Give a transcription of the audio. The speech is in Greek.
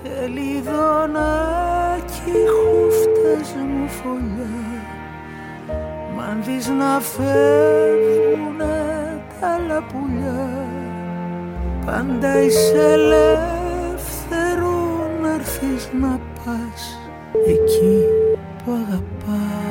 Σελιδονάκι χούφτες μου φωλιά, μ' αν δεις να φεύγουνε τα λαπουλιά, πάντα είσαι ελεύθερο να έρθεις να πας εκεί που αγαπάς.